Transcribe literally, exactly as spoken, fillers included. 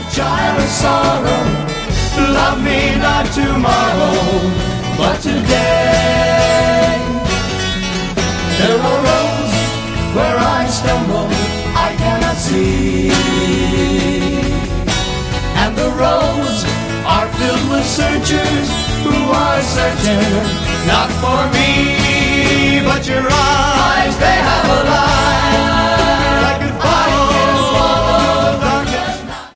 a child of sorrow. Love me not tomorrow, but today. There are roads where I stumble, I cannot see, and the roads are filled with searchers who are searching not for me, but your eyes.